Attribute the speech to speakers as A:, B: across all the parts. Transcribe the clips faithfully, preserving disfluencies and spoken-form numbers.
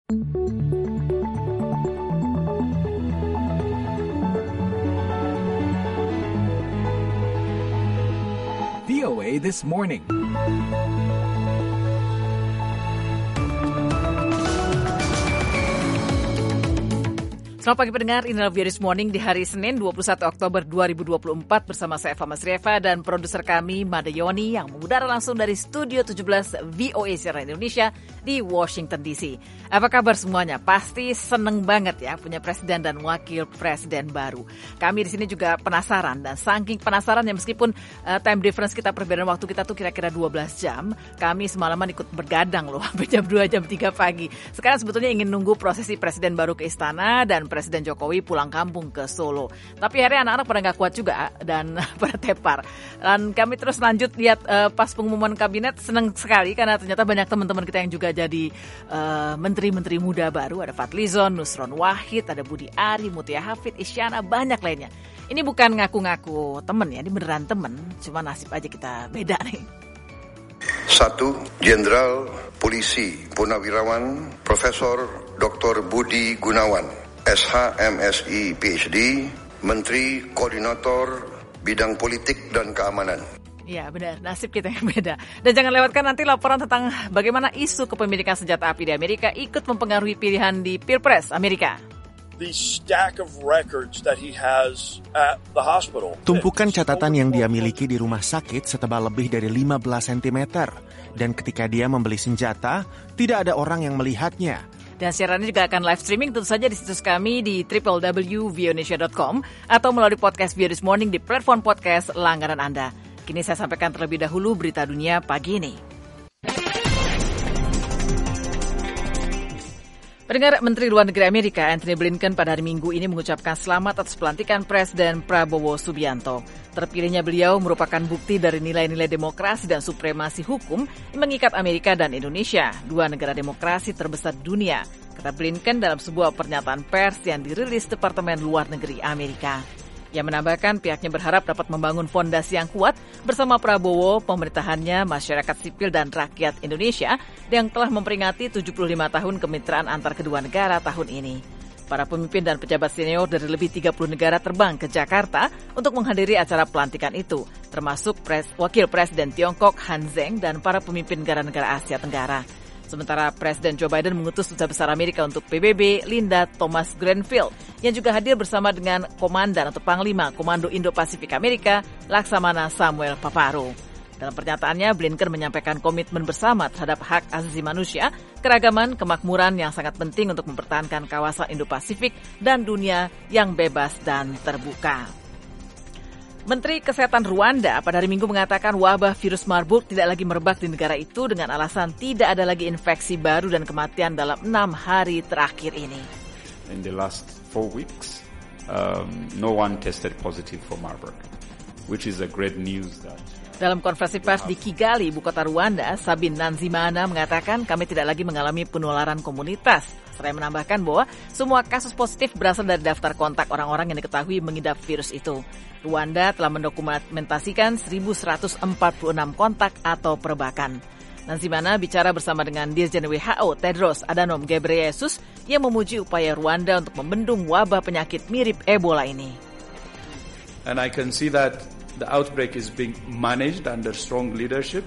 A: V O A This Morning.
B: Selamat pagi pendengar, inilah V O A This Morning di hari Senin dua puluh satu Oktober dua ribu dua puluh empat bersama saya Eva Masrieva dan produser kami Mada Yoni yang mengudara langsung dari Studio tujuh belas V O A Siaran Indonesia di Washington D C. Apa kabar semuanya? Pasti seneng banget ya punya presiden dan wakil presiden baru. Kami di sini juga penasaran dan saking penasaran ya meskipun uh, time difference kita perbedaan waktu kita tuh kira-kira dua belas jam, kami semalaman ikut bergadang loh sampai jam dua jam tiga pagi. Sekarang sebetulnya ingin nunggu prosesi presiden baru ke istana dan Presiden Jokowi pulang kampung ke Solo. Tapi akhirnya anak-anak pada nggak kuat juga dan pada tepar. Dan kami terus lanjut lihat uh, pas pengumuman kabinet, senang sekali karena ternyata banyak teman-teman kita yang juga jadi uh, menteri-menteri muda baru. Ada Fadlizon, Nusron Wahid, ada Budi Ari, Mutia Hafid, Isyana, banyak lainnya. Ini bukan ngaku-ngaku temen ya, ini beneran temen. Cuma nasib aja kita beda nih.
C: Satu, Jenderal Polisi Purnawirawan Profesor Doktor Budi Gunawan, S H M S I P H D, Menteri Koordinator Bidang Politik dan Keamanan.
B: Ya benar, nasib kita yang beda. Dan jangan lewatkan nanti laporan tentang bagaimana isu kepemilikan senjata api di Amerika ikut mempengaruhi pilihan di Pilpres Amerika.
D: The stack of records that he has at the hospital.
E: Tumpukan catatan yang dia miliki di rumah sakit setebal lebih dari lima belas sentimeter. Dan ketika dia membeli senjata, tidak ada orang yang melihatnya.
B: Dan siarannya juga akan live streaming tentu saja di situs kami di w w w titik voanesia titik com atau melalui podcast V O A This Morning di platform podcast langganan Anda. Kini saya sampaikan terlebih dahulu berita dunia pagi ini. Pendengar, Menteri Luar Negeri Amerika Antony Blinken pada hari Minggu ini mengucapkan selamat atas pelantikan Presiden Prabowo Subianto. Terpilihnya beliau merupakan bukti dari nilai-nilai demokrasi dan supremasi hukum yang mengikat Amerika dan Indonesia, dua negara demokrasi terbesar di dunia, kata Blinken dalam sebuah pernyataan pers yang dirilis Departemen Luar Negeri Amerika. Ia menambahkan pihaknya berharap dapat membangun fondasi yang kuat bersama Prabowo, pemerintahannya, masyarakat sipil dan rakyat Indonesia yang telah memperingati tujuh puluh lima tahun kemitraan antar kedua negara tahun ini. Para pemimpin dan pejabat senior dari lebih tiga puluh negara terbang ke Jakarta untuk menghadiri acara pelantikan itu, termasuk pres, Wakil Presiden Tiongkok Han Zheng dan para pemimpin negara-negara Asia Tenggara. Sementara Presiden Joe Biden mengutus Duta Besar Amerika untuk P B B, Linda Thomas Greenfield, yang juga hadir bersama dengan Komandan atau Panglima Komando Indo-Pasifik Amerika, Laksamana Samuel Paparo. Dalam pernyataannya, Blinken menyampaikan komitmen bersama terhadap hak asasi manusia, keragaman, kemakmuran yang sangat penting untuk mempertahankan kawasan Indo-Pasifik dan dunia yang bebas dan terbuka. Menteri Kesehatan Rwanda pada hari Minggu mengatakan wabah virus Marburg tidak lagi merebak di negara itu dengan alasan tidak ada lagi infeksi baru dan kematian dalam enam hari terakhir ini.
F: In the last four weeks, um, no one tested positive for Marburg, which is a great news that.
B: Dalam konferensi pers di Kigali, ibu kota Rwanda, Sabin Nsanzimana mengatakan kami tidak lagi mengalami penularan komunitas. Seraya menambahkan bahwa semua kasus positif berasal dari daftar kontak orang-orang yang diketahui mengidap virus itu. Rwanda telah mendokumentasikan seribu seratus empat puluh enam kontak atau perbakan. Nsanzimana bicara bersama dengan Dirjen W H O Tedros Adhanom Ghebreyesus yang memuji upaya Rwanda untuk membendung wabah penyakit mirip Ebola ini.
F: And I can see that the outbreak is being managed under strong leadership.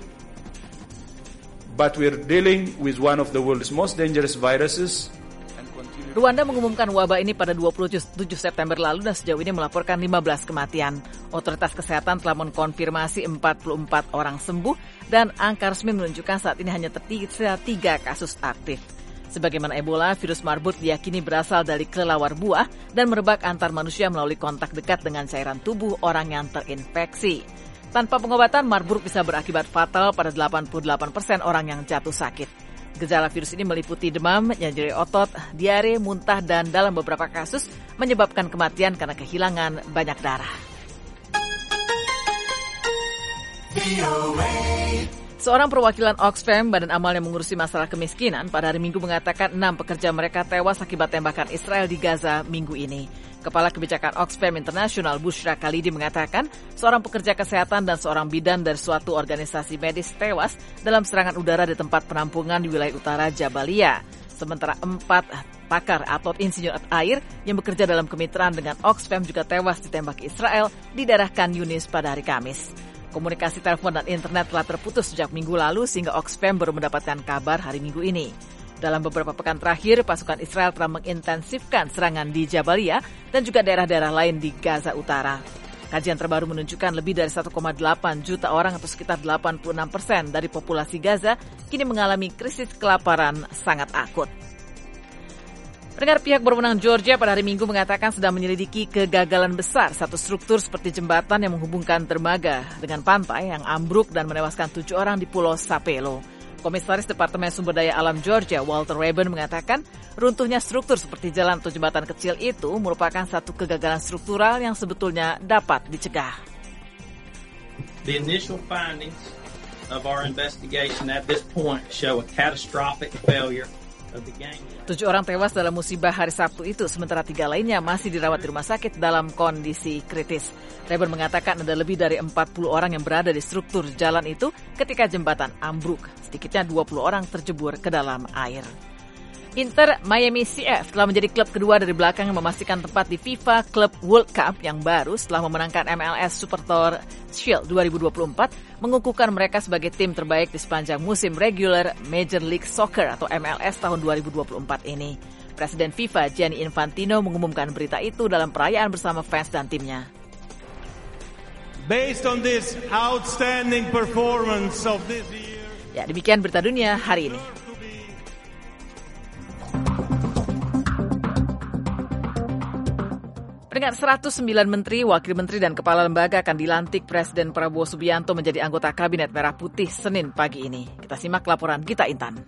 F: But we're dealing with one of the world's most dangerous viruses.
B: Rwanda mengumumkan wabah ini pada dua puluh tujuh September lalu dan sejauh ini melaporkan lima belas kematian. Otoritas kesehatan telah mengkonfirmasi empat puluh empat orang sembuh dan angka resmi menunjukkan saat ini hanya tersisa tiga kasus aktif. Sebagaimana Ebola, virus Marburg diyakini berasal dari kelelawar buah dan merebak antar manusia melalui kontak dekat dengan cairan tubuh orang yang terinfeksi. Tanpa pengobatan, Marburg bisa berakibat fatal pada delapan puluh delapan persen orang yang jatuh sakit. Gejala virus ini meliputi demam, nyeri otot, diare, muntah, dan dalam beberapa kasus menyebabkan kematian karena kehilangan banyak darah. Seorang perwakilan Oxfam, badan amal yang mengurusi masalah kemiskinan, pada hari Minggu mengatakan enam pekerja mereka tewas akibat tembakan Israel di Gaza minggu ini. Kepala Kebijakan Oxfam International Bushra Khalidi mengatakan seorang pekerja kesehatan dan seorang bidan dari suatu organisasi medis tewas dalam serangan udara di tempat penampungan di wilayah utara Jabalia. Sementara empat pakar atau insinyur air yang bekerja dalam kemitraan dengan Oxfam juga tewas ditembak Israel di daerah Khan Yunis pada hari Kamis. Komunikasi telepon dan internet telah terputus sejak minggu lalu sehingga Oxfam baru mendapatkan kabar hari Minggu ini. Dalam beberapa pekan terakhir, pasukan Israel telah mengintensifkan serangan di Jabalia dan juga daerah-daerah lain di Gaza Utara. Kajian terbaru menunjukkan lebih dari satu koma delapan juta orang atau sekitar delapan puluh enam persen dari populasi Gaza kini mengalami krisis kelaparan sangat akut. Pendengar, pihak berwenang Georgia pada hari Minggu mengatakan sedang menyelidiki kegagalan besar satu struktur seperti jembatan yang menghubungkan dermaga dengan pantai yang ambruk dan menewaskan tujuh orang di Pulau Sapelo. Komisaris Departemen Sumber Daya Alam Georgia, Walter Rabin, mengatakan runtuhnya struktur seperti jalan atau jembatan kecil itu merupakan satu kegagalan struktural yang sebetulnya dapat dicegah.
G: The initial findings of our investigation at this point show a catastrophic failure of the gang.
B: Tujuh orang tewas dalam musibah hari Sabtu itu, sementara tiga lainnya masih dirawat di rumah sakit dalam kondisi kritis. Rabin mengatakan ada lebih dari empat puluh orang yang berada di struktur jalan itu ketika jembatan ambruk. Sedikitnya dua puluh orang terjebur ke dalam air. Inter Miami C F telah menjadi klub kedua dari belakang yang memastikan tempat di FIFA Club World Cup yang baru setelah memenangkan M L S Super Tour Shield dua ribu dua puluh empat, mengukuhkan mereka sebagai tim terbaik di sepanjang musim regular Major League Soccer atau M L S tahun dua ribu dua puluh empat ini. Presiden FIFA Gianni Infantino mengumumkan berita itu dalam perayaan bersama fans dan timnya.
H: Based on this outstanding performance of this year.
B: Ya, demikian berita dunia hari ini. Pendengar, seratus sembilan menteri, wakil menteri, dan kepala lembaga akan dilantik Presiden Prabowo Subianto menjadi anggota Kabinet Merah Putih Senin pagi ini. Kita simak laporan Gita Intan.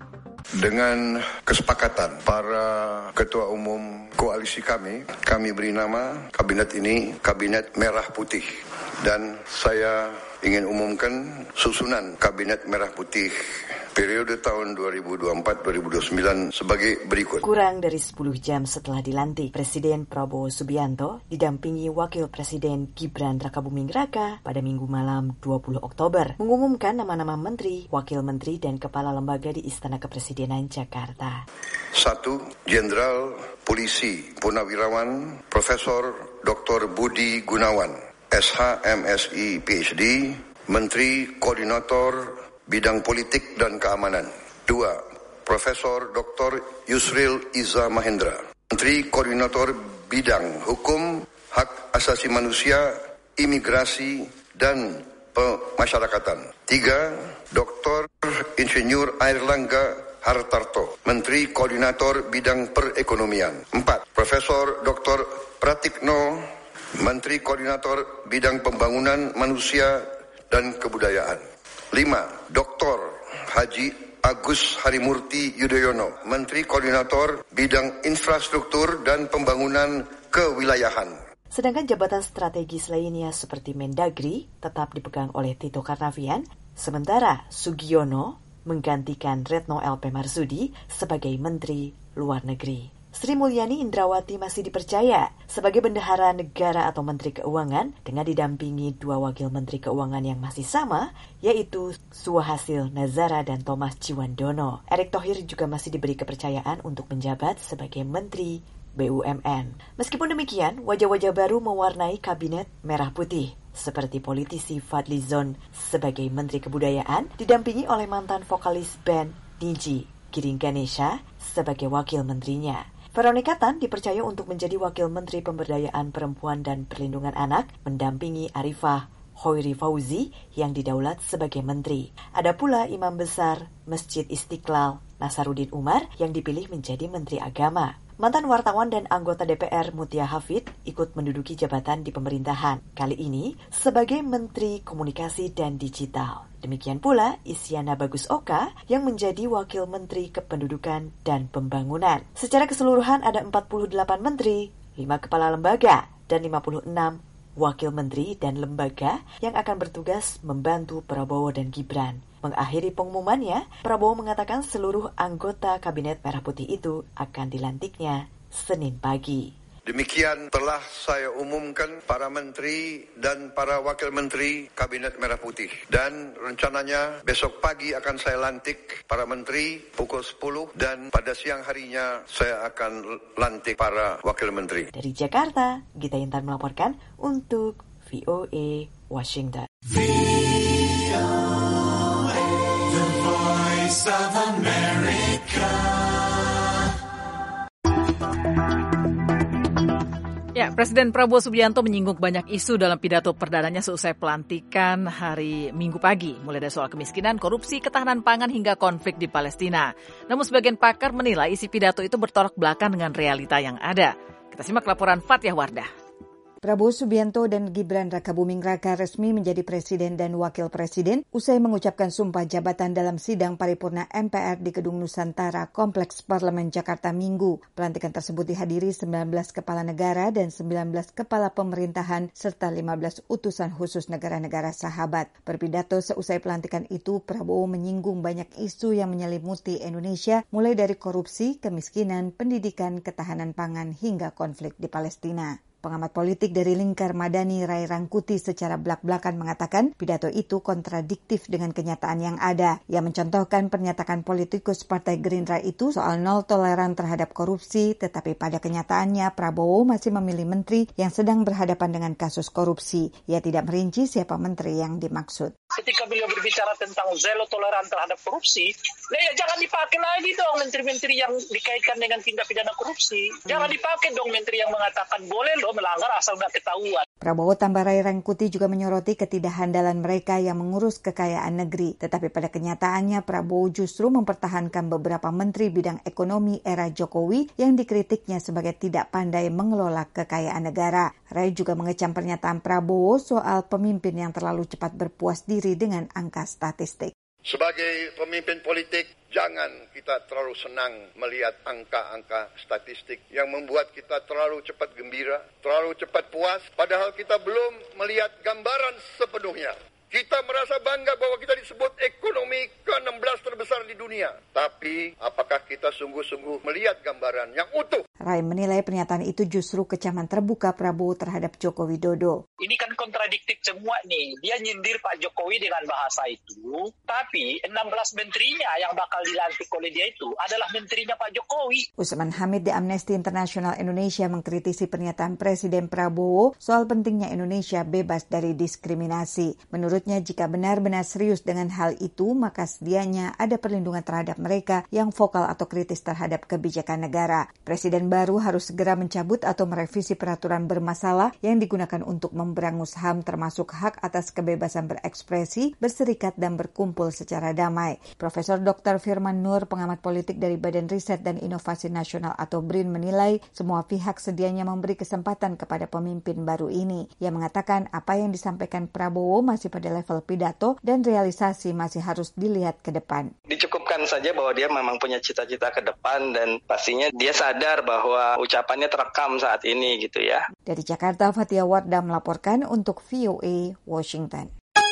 C: Dengan kesepakatan para ketua umum koalisi kami, kami beri nama Kabinet ini Kabinet Merah Putih. Dan saya ingin umumkan susunan Kabinet Merah Putih periode tahun dua ribu dua puluh empat sampai dua ribu dua puluh sembilan sebagai berikut.
I: Kurang dari sepuluh jam setelah dilantik, Presiden Prabowo Subianto didampingi Wakil Presiden Gibran Rakabuming Raka pada Minggu malam dua puluh Oktober mengumumkan nama-nama menteri, wakil menteri, dan kepala lembaga di Istana Kepresidenan Jakarta.
C: Satu, Jenderal Polisi Purnawirawan Profesor Doktor Budi Gunawan, S H M S I P H D, Menteri Koordinator Bidang Politik dan Keamanan. Dua, Profesor Doktor Yusril Iza Mahendra, Menteri Koordinator Bidang Hukum, Hak Asasi Manusia, Imigrasi, dan Pemasyarakatan. Tiga, Doktor Insinyur Airlangga Hartarto, Menteri Koordinator Bidang Perekonomian. Empat, Profesor Doktor Pratikno, Menteri Koordinator Bidang Pembangunan Manusia dan Kebudayaan. Lima, Doktor Haji Agus Harimurti Yudhoyono, Menteri Koordinator Bidang Infrastruktur dan Pembangunan Kewilayahan.
I: Sedangkan jabatan strategis lainnya seperti Mendagri tetap dipegang oleh Tito Karnavian, sementara Sugiono menggantikan Retno L P Marsudi sebagai Menteri Luar Negeri. Sri Mulyani Indrawati masih dipercaya sebagai bendahara negara atau Menteri Keuangan dengan didampingi dua wakil Menteri Keuangan yang masih sama, yaitu Suhasil Nazara dan Thomas Ciwandono. Erick Thohir juga masih diberi kepercayaan untuk menjabat sebagai Menteri B U M N. Meskipun demikian, wajah-wajah baru mewarnai Kabinet Merah Putih, seperti politisi Fadly Zon sebagai Menteri Kebudayaan, didampingi oleh mantan vokalis band Niji Giring Ganesha sebagai wakil menterinya. Veronica Tan dipercaya untuk menjadi Wakil Menteri Pemberdayaan Perempuan dan Perlindungan Anak, mendampingi Arifah Hoiri Fauzi yang didaulat sebagai Menteri. Ada pula Imam Besar Masjid Istiqlal Nasaruddin Umar yang dipilih menjadi Menteri Agama. Mantan wartawan dan anggota D P R Mutia Hafid ikut menduduki jabatan di pemerintahan, kali ini sebagai Menteri Komunikasi dan Digital. Demikian pula Isyana Bagus Oka yang menjadi Wakil Menteri Kependudukan dan Pembangunan. Secara keseluruhan ada empat puluh delapan menteri, lima kepala lembaga, dan lima puluh enam wakil menteri dan lembaga yang akan bertugas membantu Prabowo dan Gibran. Mengakhiri pengumumannya, Prabowo mengatakan seluruh anggota Kabinet Merah Putih itu akan dilantiknya Senin pagi.
C: Demikian telah saya umumkan para menteri dan para wakil menteri Kabinet Merah Putih. Dan rencananya besok pagi akan saya lantik para menteri pukul sepuluh dan pada siang harinya saya akan lantik para wakil menteri.
I: Dari Jakarta, Gita Intan melaporkan untuk V O A Washington.
A: V O A, the voice of America.
B: Ya, Presiden Prabowo Subianto menyinggung banyak isu dalam pidato perdananya seusai pelantikan hari Minggu pagi, mulai dari soal kemiskinan, korupsi, ketahanan pangan hingga konflik di Palestina. Namun sebagian pakar menilai isi pidato itu bertolak belakang dengan realita yang ada. Kita simak laporan Fathia Wardah.
J: Prabowo Subianto dan Gibran Rakabuming Raka resmi menjadi presiden dan wakil presiden usai mengucapkan sumpah jabatan dalam sidang paripurna M P R di Gedung Nusantara Kompleks Parlemen Jakarta Minggu. Pelantikan tersebut dihadiri sembilan belas kepala negara dan sembilan belas kepala pemerintahan serta lima belas utusan khusus negara-negara sahabat. Berpidato seusai pelantikan itu, Prabowo menyinggung banyak isu yang menyelimuti Indonesia, mulai dari korupsi, kemiskinan, pendidikan, ketahanan pangan hingga konflik di Palestina. Pengamat politik dari Lingkar Madani Ray Rangkuti secara belak-belakan mengatakan pidato itu kontradiktif dengan kenyataan yang ada. Ia mencontohkan pernyataan politikus Partai Gerindra itu soal nol toleran terhadap korupsi, tetapi pada kenyataannya Prabowo masih memilih menteri yang sedang berhadapan dengan kasus korupsi. Ia tidak merinci siapa menteri yang dimaksud.
K: Ketika beliau berbicara tentang zero toleran terhadap korupsi, nah ya jangan dipakai lagi dong menteri-menteri yang dikaitkan dengan tindak pidana korupsi. Jangan dipakai dong menteri yang mengatakan boleh loh melanggar asal nggak ketahuan.
J: Prabowo tambah Ray Rangkuti juga menyoroti ketidakhandalan mereka yang mengurus kekayaan negeri. Tetapi pada kenyataannya Prabowo justru mempertahankan beberapa menteri bidang ekonomi era Jokowi yang dikritiknya sebagai tidak pandai mengelola kekayaan negara. Ray juga mengecam pernyataan Prabowo soal pemimpin yang terlalu cepat berpuas diri dengan angka statistik.
C: Sebagai pemimpin politik, jangan kita terlalu senang melihat angka-angka statistik yang membuat kita terlalu cepat gembira, terlalu cepat puas, padahal kita belum melihat gambaran sepenuhnya. Kita merasa bangga bahwa kita disebut ekonomi ke enam belas terbesar di dunia. Tapi, apakah kita sungguh-sungguh melihat gambaran yang utuh?
J: Ray menilai pernyataan itu justru kecaman terbuka Prabowo terhadap Joko Widodo.
K: Ini kan kontradiktif semua nih. Dia nyindir Pak Jokowi dengan bahasa itu, tapi enam belas menterinya yang bakal dilantik oleh dia itu adalah menterinya Pak Jokowi.
J: Usman Hamid di Amnesty International Indonesia mengkritisi pernyataan Presiden Prabowo soal pentingnya Indonesia bebas dari diskriminasi. Menurutnya, jika benar-benar serius dengan hal itu, maka sedianya ada perlindungan terhadap mereka yang vokal atau kritis terhadap kebijakan negara. Presiden baru harus segera mencabut atau merevisi peraturan bermasalah yang digunakan untuk memberangus H A M termasuk hak atas kebebasan berekspresi, berserikat, dan berkumpul secara damai. Profesor Doktor Firman Nur, pengamat politik dari Badan Riset dan Inovasi Nasional atau BRIN, menilai semua pihak sedianya memberi kesempatan kepada pemimpin baru ini. Ia mengatakan apa yang disampaikan Prabowo masih pada level pidato dan realisasi masih harus dilihat ke depan.
L: Dicukupkan saja bahwa dia memang punya cita-cita ke depan dan pastinya dia sadar bahwa ucapannya terekam saat ini gitu ya.
J: Dari Jakarta, Fathia Wardah melaporkan untuk V O A Washington.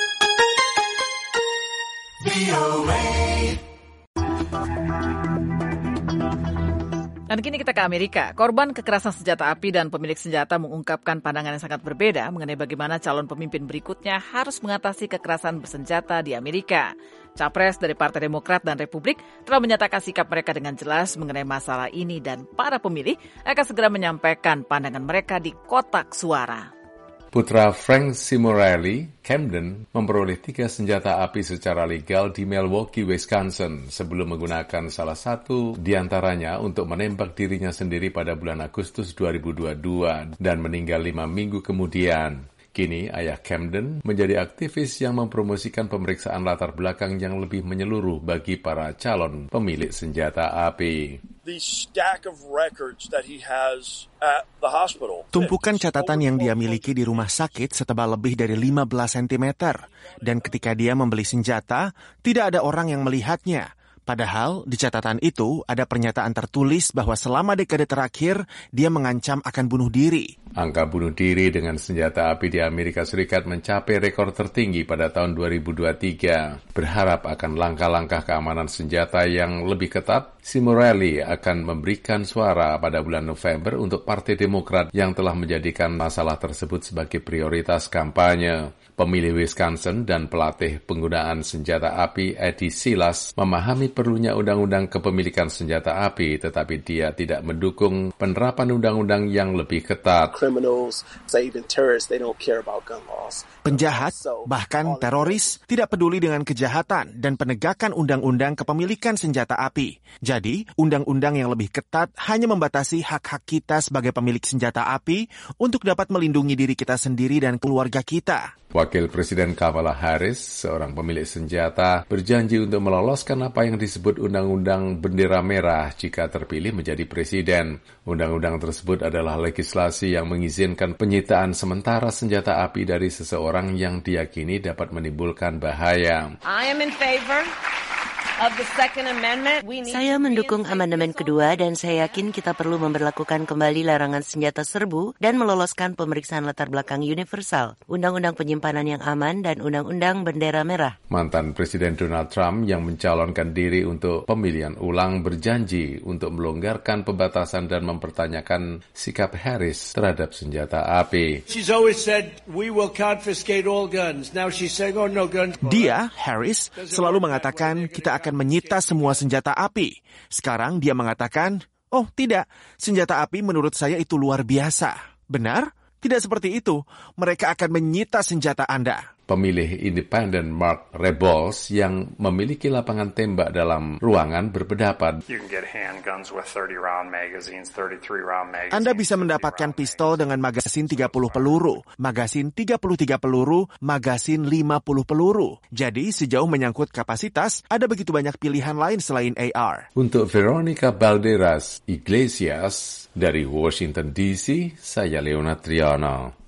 A: V O A.
B: Dan kini kita ke Amerika. Korban kekerasan senjata api dan pemilik senjata mengungkapkan pandangan yang sangat berbeda mengenai bagaimana calon pemimpin berikutnya harus mengatasi kekerasan bersenjata di Amerika. Capres dari Partai Demokrat dan Republik telah menyatakan sikap mereka dengan jelas mengenai masalah ini dan para pemilih akan segera menyampaikan pandangan mereka di kotak suara.
M: Putra Frank Simorelli, Camden, memperoleh tiga senjata api secara legal di Milwaukee, Wisconsin, sebelum menggunakan salah satu di antaranya untuk menembak dirinya sendiri pada bulan Agustus dua ribu dua puluh dua dan meninggal lima minggu kemudian. Kini, ayah Camden menjadi aktivis yang mempromosikan pemeriksaan latar belakang yang lebih menyeluruh bagi para calon pemilik senjata api.
D: The stack of records that he has at the hospital.
E: Tumpukan catatan yang dia miliki di rumah sakit setebal lebih dari lima belas sentimeter. Dan ketika dia membeli senjata, tidak ada orang yang melihatnya. Padahal di catatan itu ada pernyataan tertulis bahwa selama dekade terakhir dia mengancam akan bunuh diri.
M: Angka bunuh diri dengan senjata api di Amerika Serikat mencapai rekor tertinggi pada tahun dua ribu dua puluh tiga. Berharap akan langkah-langkah keamanan senjata yang lebih ketat, Cimorelli akan memberikan suara pada bulan November untuk Partai Demokrat yang telah menjadikan masalah tersebut sebagai prioritas kampanye. Pemilih Wisconsin dan pelatih penggunaan senjata api Eddie Silas memahami perlunya undang-undang kepemilikan senjata api, tetapi dia tidak mendukung penerapan undang-undang yang lebih ketat.
E: Penjahat, bahkan teroris, tidak peduli dengan kejahatan dan penegakan undang-undang kepemilikan senjata api. Jadi, undang-undang yang lebih ketat hanya membatasi hak-hak kita sebagai pemilik senjata api untuk dapat melindungi diri kita sendiri dan keluarga kita.
M: Wakil Presiden Kamala Harris, seorang pemilik senjata, berjanji untuk meloloskan apa yang disebut Undang-Undang Bendera Merah jika terpilih menjadi presiden. Undang-undang tersebut adalah legislasi yang mengizinkan penyitaan sementara senjata api dari seseorang yang diyakini dapat menimbulkan bahaya.
N: I am in favor. Saya mendukung amandemen kedua dan saya yakin kita perlu memberlakukan kembali larangan senjata serbu dan meloloskan pemeriksaan latar belakang universal, undang-undang penyimpanan yang aman, dan undang-undang bendera merah.
M: Mantan Presiden Donald Trump yang mencalonkan diri untuk pemilihan ulang berjanji untuk melonggarkan pembatasan dan mempertanyakan sikap Harris terhadap senjata api.
E: Dia, Harris, selalu mengatakan kita akan menyita semua senjata api. Sekarang dia mengatakan, oh tidak, senjata api menurut saya itu luar biasa. Benar? Tidak seperti itu. Mereka akan menyita senjata Anda.
M: Pemilih independen Mark Rebols yang memiliki lapangan tembak dalam ruangan berpendapat,
E: Anda bisa mendapatkan pistol dengan magasin tiga puluh peluru, magasin tiga puluh tiga peluru, magasin lima puluh peluru. Jadi sejauh menyangkut kapasitas, ada begitu banyak pilihan lain selain A R.
M: Untuk Veronica Balderas Iglesias dari Washington D C, saya Leonard Triano.